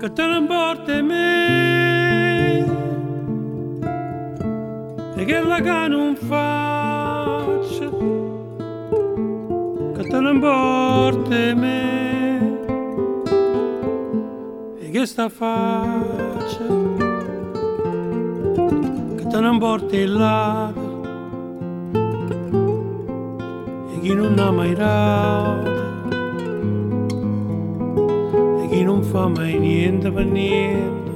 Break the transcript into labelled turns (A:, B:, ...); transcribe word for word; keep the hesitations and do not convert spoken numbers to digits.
A: che te ne importa me e che la che non faccia che te ne importa me e che sta faccia che te ne importa il lato e chi non ha mai dato e chi non fa mai niente per niente